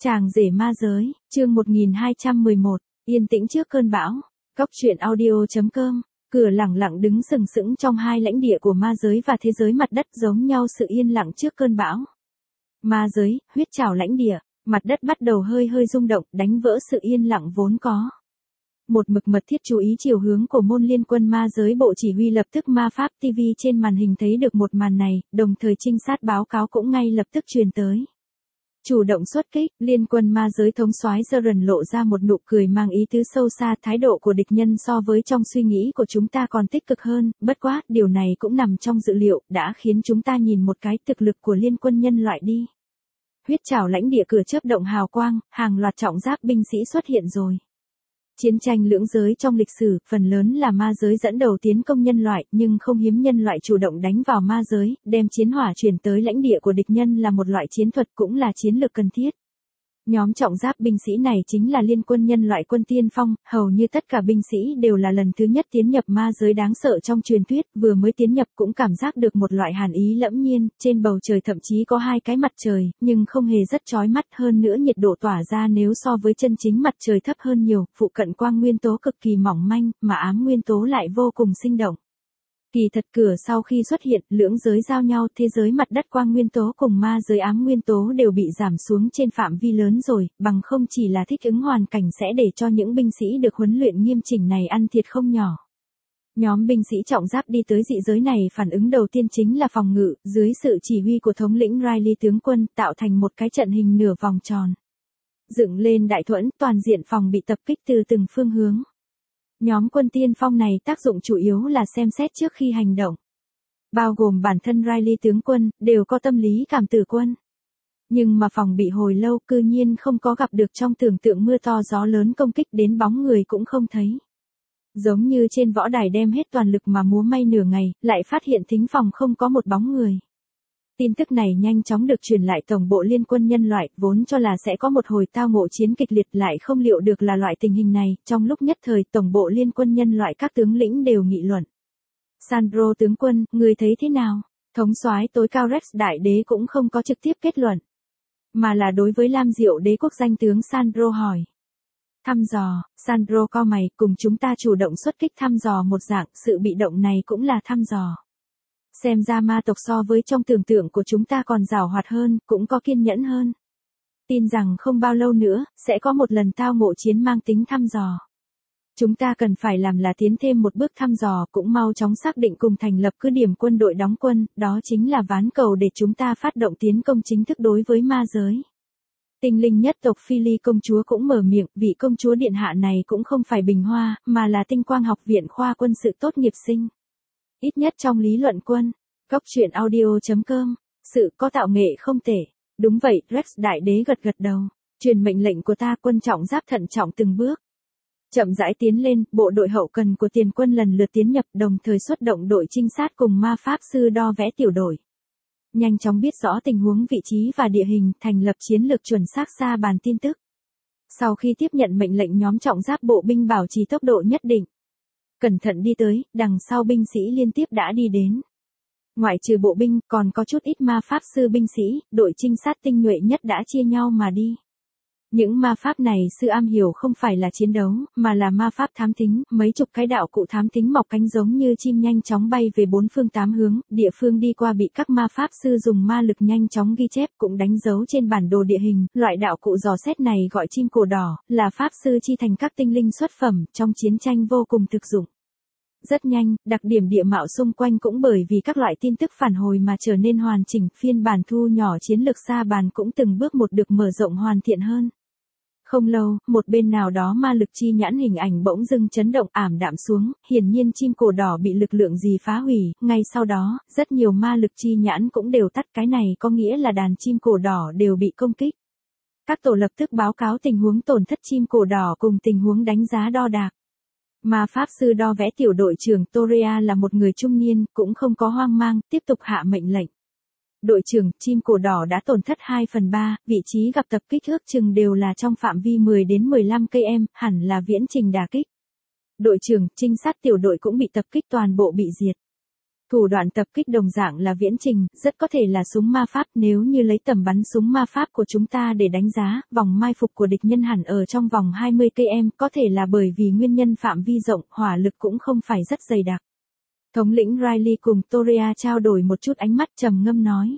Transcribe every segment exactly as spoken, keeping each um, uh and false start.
Chàng rể ma giới, chương một nghìn hai trăm mười một, yên tĩnh trước cơn bão. Cóc truyện audio chấm com, cửa lẳng lặng đứng sừng sững trong hai lãnh địa của ma giới và thế giới mặt đất giống nhau sự yên lặng trước cơn bão. Ma giới, huyết trảo lãnh địa, mặt đất bắt đầu hơi hơi rung động, đánh vỡ sự yên lặng vốn có. Một mực mật thiết chú ý chiều hướng của môn liên quân ma giới bộ chỉ huy lập tức ma pháp ti vi trên màn hình thấy được một màn này, đồng thời trinh sát báo cáo cũng ngay lập tức truyền tới. Chủ động xuất kích, liên quân ma giới thống soái Zeren lộ ra một nụ cười mang ý tứ sâu xa, thái độ của địch nhân so với trong suy nghĩ của chúng ta còn tích cực hơn, bất quá, điều này cũng nằm trong dự liệu, đã khiến chúng ta nhìn một cái thực lực của liên quân nhân loại đi. Huyết trảo lãnh địa cửa chớp động hào quang, hàng loạt trọng giáp binh sĩ xuất hiện rồi. Chiến tranh lưỡng giới trong lịch sử, phần lớn là ma giới dẫn đầu tiến công nhân loại, nhưng không hiếm nhân loại chủ động đánh vào ma giới, đem chiến hỏa chuyển tới lãnh địa của địch nhân là một loại chiến thuật cũng là chiến lược cần thiết. Nhóm trọng giáp binh sĩ này chính là liên quân nhân loại quân tiên phong, hầu như tất cả binh sĩ đều là lần thứ nhất tiến nhập ma giới đáng sợ trong truyền thuyết, vừa mới tiến nhập cũng cảm giác được một loại hàn ý lẫm nhiên, trên bầu trời thậm chí có hai cái mặt trời, nhưng không hề rất chói mắt, hơn nữa nhiệt độ tỏa ra nếu so với chân chính mặt trời thấp hơn nhiều, phụ cận quang nguyên tố cực kỳ mỏng manh, mà ám nguyên tố lại vô cùng sinh động. Kỳ thật cửa sau khi xuất hiện, lưỡng giới giao nhau, thế giới mặt đất quang nguyên tố cùng ma giới ám nguyên tố đều bị giảm xuống trên phạm vi lớn rồi, bằng không chỉ là thích ứng hoàn cảnh sẽ để cho những binh sĩ được huấn luyện nghiêm chỉnh này ăn thiệt không nhỏ. Nhóm binh sĩ trọng giáp đi tới dị giới này phản ứng đầu tiên chính là phòng ngự, dưới sự chỉ huy của thống lĩnh Riley tướng quân, tạo thành một cái trận hình nửa vòng tròn. Dựng lên đại thuẫn, toàn diện phòng bị tập kích từ từng phương hướng. Nhóm quân tiên phong này tác dụng chủ yếu là xem xét trước khi hành động. Bao gồm bản thân Riley tướng quân, đều có tâm lý cảm tử quân. Nhưng mà phòng bị hồi lâu cư nhiên không có gặp được trong tưởng tượng mưa to gió lớn công kích đến bóng người cũng không thấy. Giống như trên võ đài đem hết toàn lực mà múa may nửa ngày, lại phát hiện thính phòng không có một bóng người. Tin tức này nhanh chóng được truyền lại tổng bộ liên quân nhân loại, vốn cho là sẽ có một hồi tao ngộ chiến kịch liệt lại không liệu được là loại tình hình này, trong lúc nhất thời tổng bộ liên quân nhân loại các tướng lĩnh đều nghị luận. Sandro tướng quân, người thấy thế nào? Thống soái tối cao Rex đại đế cũng không có trực tiếp kết luận, mà là đối với Lam Diệu đế quốc danh tướng Sandro hỏi. Thăm dò, Sandro cau mày, cùng chúng ta chủ động xuất kích thăm dò một dạng, sự bị động này cũng là thăm dò. Xem ra ma tộc so với trong tưởng tượng của chúng ta còn giàu hoạt hơn, cũng có kiên nhẫn hơn. Tin rằng không bao lâu nữa, sẽ có một lần tao ngộ chiến mang tính thăm dò. Chúng ta cần phải làm là tiến thêm một bước thăm dò, cũng mau chóng xác định cùng thành lập cứ điểm quân đội đóng quân, đó chính là ván cầu để chúng ta phát động tiến công chính thức đối với ma giới. Tinh linh nhất tộc Phi Ly công chúa cũng mở miệng, vị công chúa điện hạ này cũng không phải bình hoa, mà là tinh quang học viện khoa quân sự tốt nghiệp sinh. Ít nhất trong lý luận quân. Cóc truyện audio chấm com, sự có tạo nghệ không tệ. Đúng vậy, Rex đại đế gật gật đầu. Truyền mệnh lệnh của ta, quân trọng giáp thận trọng từng bước. Chậm rãi tiến lên, bộ đội hậu cần của tiền quân lần lượt tiến nhập, đồng thời xuất động đội trinh sát cùng ma pháp sư đo vẽ tiểu đội. Nhanh chóng biết rõ tình huống vị trí và địa hình, thành lập chiến lược chuẩn xác xa bàn tin tức. Sau khi tiếp nhận mệnh lệnh, nhóm trọng giáp bộ binh bảo trì tốc độ nhất định. Cẩn thận đi tới, đằng sau binh sĩ liên tiếp đã đi đến. Ngoại trừ bộ binh, còn có chút ít ma pháp sư binh sĩ, đội trinh sát tinh nhuệ nhất đã chia nhau mà đi. Những ma pháp này sư am hiểu không phải là chiến đấu, mà là ma pháp thám thính, mấy chục cái đạo cụ thám thính mọc cánh giống như chim nhanh chóng bay về bốn phương tám hướng, địa phương đi qua bị các ma pháp sư dùng ma lực nhanh chóng ghi chép cũng đánh dấu trên bản đồ địa hình, loại đạo cụ dò xét này gọi chim cổ đỏ, là pháp sư chi thành các tinh linh xuất phẩm, trong chiến tranh vô cùng thực dụng. Rất nhanh, đặc điểm địa mạo xung quanh cũng bởi vì các loại tin tức phản hồi mà trở nên hoàn chỉnh, phiên bản thu nhỏ chiến lược xa bàn cũng từng bước một được mở rộng hoàn thiện hơn. Không lâu, một bên nào đó ma lực chi nhãn hình ảnh bỗng dưng chấn động ảm đạm xuống, hiển nhiên chim cổ đỏ bị lực lượng gì phá hủy, ngay sau đó, rất nhiều ma lực chi nhãn cũng đều tắt, cái này có nghĩa là đàn chim cổ đỏ đều bị công kích. Các tổ lập tức báo cáo tình huống tổn thất chim cổ đỏ cùng tình huống đánh giá đo đạc. Ma pháp sư đo vẽ tiểu đội trưởng Torea là một người trung niên, cũng không có hoang mang, tiếp tục hạ mệnh lệnh. Đội trưởng, chim cổ đỏ đã tổn thất hai phần ba, vị trí gặp tập kích ước chừng đều là trong phạm vi mười đến mười lăm cây em, hẳn là viễn trình đả kích. Đội trưởng, trinh sát tiểu đội cũng bị tập kích toàn bộ bị diệt. Thủ đoạn tập kích đồng dạng là viễn trình, rất có thể là súng ma pháp. Nếu như lấy tầm bắn súng ma pháp của chúng ta để đánh giá, vòng mai phục của địch nhân hẳn ở trong vòng hai mươi cây số, có thể là bởi vì nguyên nhân phạm vi rộng, hỏa lực cũng không phải rất dày đặc. Thống lĩnh Riley cùng Toria trao đổi một chút ánh mắt, trầm ngâm nói.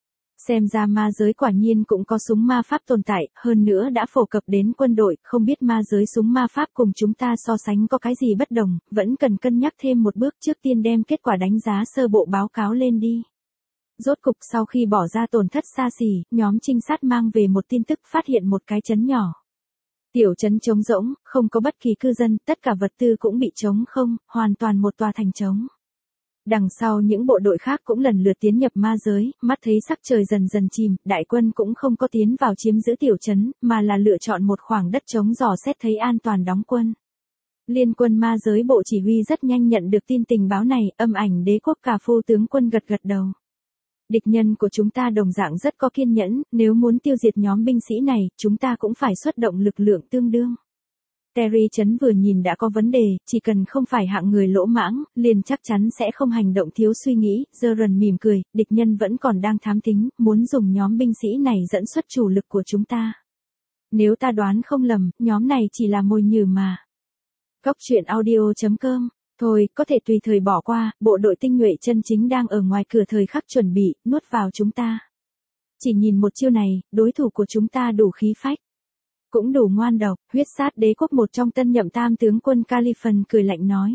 Xem ra ma giới quả nhiên cũng có súng ma pháp tồn tại, hơn nữa đã phổ cập đến quân đội, không biết ma giới súng ma pháp cùng chúng ta so sánh có cái gì bất đồng, vẫn cần cân nhắc thêm một bước, trước tiên đem kết quả đánh giá sơ bộ báo cáo lên đi. Rốt cục sau khi bỏ ra tổn thất xa xỉ, nhóm trinh sát mang về một tin tức, phát hiện một cái trấn nhỏ. Tiểu trấn trống rỗng, không có bất kỳ cư dân, tất cả vật tư cũng bị trống không, hoàn toàn một tòa thành trống. Đằng sau những bộ đội khác cũng lần lượt tiến nhập ma giới, mắt thấy sắc trời dần dần chìm, đại quân cũng không có tiến vào chiếm giữ tiểu trấn, mà là lựa chọn một khoảng đất trống dò xét thấy an toàn đóng quân. Liên quân ma giới bộ chỉ huy rất nhanh nhận được tin tình báo này, Âm Ảnh Đế quốc Cà Phu tướng quân gật gật đầu. Địch nhân của chúng ta đồng dạng rất có kiên nhẫn, nếu muốn tiêu diệt nhóm binh sĩ này, chúng ta cũng phải xuất động lực lượng tương đương. Terry Trấn vừa nhìn đã có vấn đề, chỉ cần không phải hạng người lỗ mãng, liền chắc chắn sẽ không hành động thiếu suy nghĩ. Zoran mỉm cười, địch nhân vẫn còn đang thám thính, muốn dùng nhóm binh sĩ này dẫn xuất chủ lực của chúng ta. Nếu ta đoán không lầm, nhóm này chỉ là mồi nhử mà. Góc truyện audio chấm com. Thôi, có thể tùy thời bỏ qua, bộ đội tinh nhuệ chân chính đang ở ngoài cửa thời khắc chuẩn bị, nuốt vào chúng ta. Chỉ nhìn một chiêu này, đối thủ của chúng ta đủ khí phách. Cũng đủ ngoan độc. Huyết sát đế quốc, một trong tân nhậm tam tướng quân Caliphan cười lạnh nói.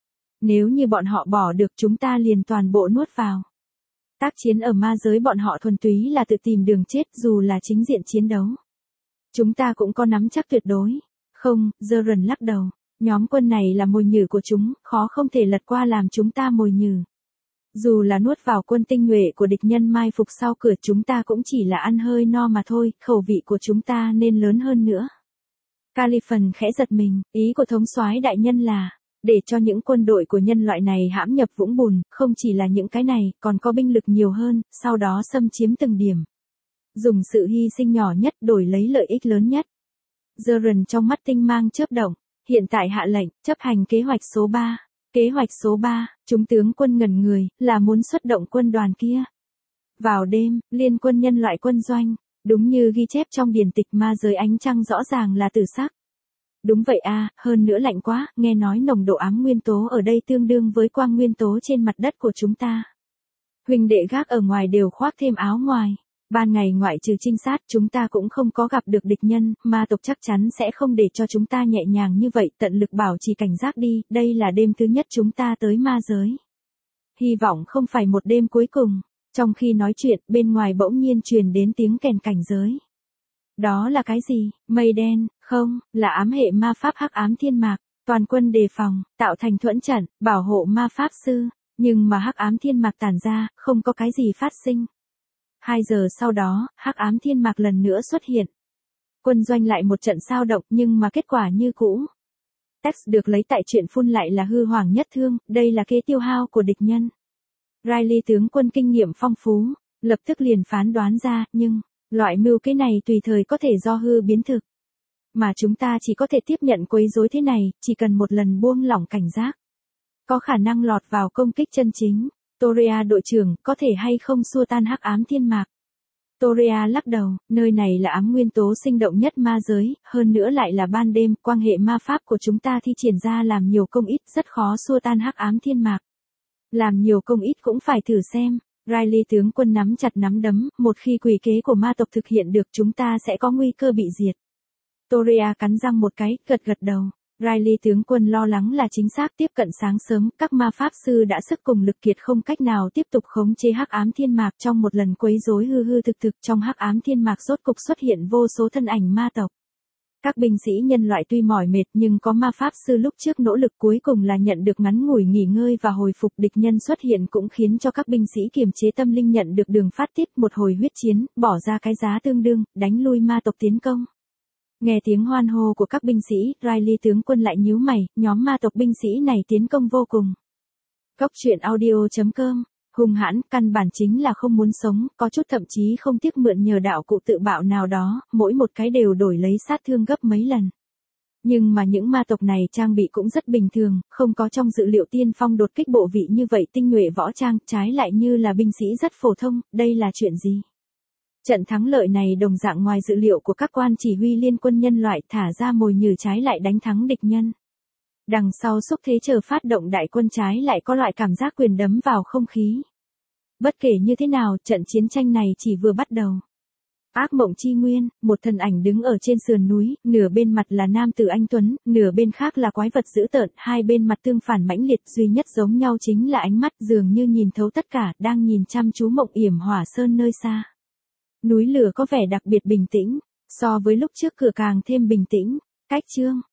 Nếu như bọn họ bỏ được chúng ta liền toàn bộ nuốt vào. Tác chiến ở ma giới bọn họ thuần túy là tự tìm đường chết, dù là chính diện chiến đấu. Chúng ta cũng có nắm chắc tuyệt đối. Không, Zoran lắc đầu. Nhóm quân này là mồi nhử của chúng, khó không thể lật qua làm chúng ta mồi nhử. Dù là nuốt vào quân tinh nhuệ của địch nhân mai phục sau cửa, chúng ta cũng chỉ là ăn hơi no mà thôi, khẩu vị của chúng ta nên lớn hơn nữa. Caliphan khẽ giật mình, ý của thống soái đại nhân là, để cho những quân đội của nhân loại này hãm nhập vũng bùn, không chỉ là những cái này, còn có binh lực nhiều hơn, sau đó xâm chiếm từng điểm. Dùng sự hy sinh nhỏ nhất đổi lấy lợi ích lớn nhất. Zoran trong mắt tinh mang chớp động, hiện tại hạ lệnh, chấp hành kế hoạch số ba. Kế hoạch số ba, chúng tướng quân ngẩn người, là muốn xuất động quân đoàn kia. Vào đêm, liên quân nhân loại quân doanh, đúng như ghi chép trong điển tịch ma giới, ánh trăng rõ ràng là tử sắc. Đúng vậy a, hơn nữa lạnh quá, nghe nói nồng độ ám nguyên tố ở đây tương đương với quang nguyên tố trên mặt đất của chúng ta. Huynh đệ gác ở ngoài đều khoác thêm áo ngoài. Ban ngày ngoại trừ trinh sát, chúng ta cũng không có gặp được địch nhân, ma tộc chắc chắn sẽ không để cho chúng ta nhẹ nhàng như vậy, tận lực bảo trì cảnh giác đi, đây là đêm thứ nhất chúng ta tới ma giới. Hy vọng không phải một đêm cuối cùng. Trong khi nói chuyện, bên ngoài bỗng nhiên truyền đến tiếng kèn cảnh giới. Đó là cái gì? Mây đen, không, là ám hệ ma pháp hắc ám thiên mạc, toàn quân đề phòng, tạo thành thuẫn trận, bảo hộ ma pháp sư, nhưng mà hắc ám thiên mạc tản ra, không có cái gì phát sinh. Hai giờ sau đó, hắc ám thiên mạc lần nữa xuất hiện. Quân doanh lại một trận sao động, nhưng mà kết quả như cũ. Text được lấy tại truyện phun lại là hư hoàng nhất thương, đây là kế tiêu hao của địch nhân. Riley tướng quân kinh nghiệm phong phú, lập tức liền phán đoán ra, nhưng, loại mưu kế này tùy thời có thể do hư biến thực. Mà chúng ta chỉ có thể tiếp nhận quấy rối thế này, chỉ cần một lần buông lỏng cảnh giác. Có khả năng lọt vào công kích chân chính. Toria đội trưởng, có thể hay không xua tan hắc ám thiên mạc? Toria lắc đầu, nơi này là ám nguyên tố sinh động nhất ma giới, hơn nữa lại là ban đêm, quang hệ ma pháp của chúng ta thi triển ra làm nhiều công ít, rất khó xua tan hắc ám thiên mạc. Làm nhiều công ít cũng phải thử xem. Riley tướng quân nắm chặt nắm đấm, một khi quỷ kế của ma tộc thực hiện được chúng ta sẽ có nguy cơ bị diệt. Toria cắn răng một cái, gật gật đầu. Riley tướng quân lo lắng là chính xác, tiếp cận sáng sớm, các ma pháp sư đã sức cùng lực kiệt không cách nào tiếp tục khống chế hắc ám thiên mạc, trong một lần quấy rối hư hư thực thực trong hắc ám thiên mạc rốt cục xuất hiện vô số thân ảnh ma tộc. Các binh sĩ nhân loại tuy mỏi mệt nhưng có ma pháp sư lúc trước nỗ lực cuối cùng là nhận được ngắn ngủi nghỉ ngơi và hồi phục, địch nhân xuất hiện cũng khiến cho các binh sĩ kiềm chế tâm linh nhận được đường phát tiết, một hồi huyết chiến, bỏ ra cái giá tương đương, đánh lui ma tộc tiến công. Nghe tiếng hoan hô của các binh sĩ, Riley tướng quân lại nhíu mày, nhóm ma tộc binh sĩ này tiến công vô cùng. Góc truyện audio chấm com, hung hãn, căn bản chính là không muốn sống, có chút thậm chí không tiếc mượn nhờ đạo cụ tự bạo nào đó, mỗi một cái đều đổi lấy sát thương gấp mấy lần. Nhưng mà những ma tộc này trang bị cũng rất bình thường, không có trong dự liệu tiên phong đột kích bộ vị như vậy tinh nhuệ võ trang, trái lại như là binh sĩ rất phổ thông, đây là chuyện gì? Trận thắng lợi này đồng dạng ngoài dự liệu của các quan chỉ huy liên quân nhân loại, thả ra mồi nhử trái lại đánh thắng địch nhân. Đằng sau xúc thế chờ phát động đại quân trái lại có loại cảm giác quyền đấm vào không khí. Bất kể như thế nào, trận chiến tranh này chỉ vừa bắt đầu. Ác mộng chi nguyên, một thân ảnh đứng ở trên sườn núi, nửa bên mặt là nam tử anh tuấn, nửa bên khác là quái vật dữ tợn, hai bên mặt tương phản mãnh liệt, duy nhất giống nhau chính là ánh mắt dường như nhìn thấu tất cả, đang nhìn chăm chú Mộng Yểm Hỏa Sơn nơi xa. Núi lửa có vẻ đặc biệt bình tĩnh, so với lúc trước cửa càng thêm bình tĩnh. Cách chương